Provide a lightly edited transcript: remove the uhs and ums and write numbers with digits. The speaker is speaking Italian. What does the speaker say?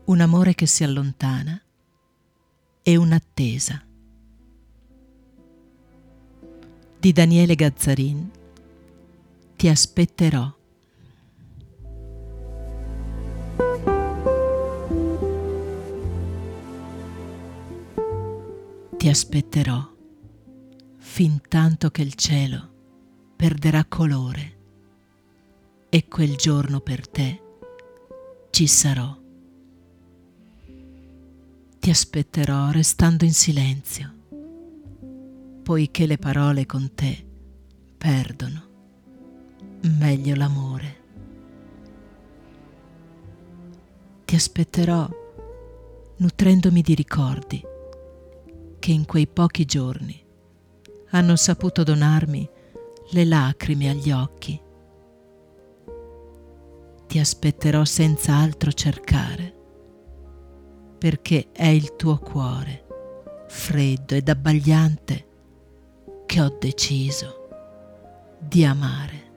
un amore che si allontana e un'attesa. Di Daniele Gazzarin. Ti aspetterò. Ti aspetterò fin tanto che il cielo perderà colore e quel giorno per te ci sarò. Ti aspetterò restando in silenzio, poiché le parole con te perdono meglio l'amore. Ti aspetterò nutrendomi di ricordi che in quei pochi giorni hanno saputo donarmi le lacrime agli occhi. Ti aspetterò senza altro cercare, perché è il tuo cuore, freddo ed abbagliante, che ho deciso di amare.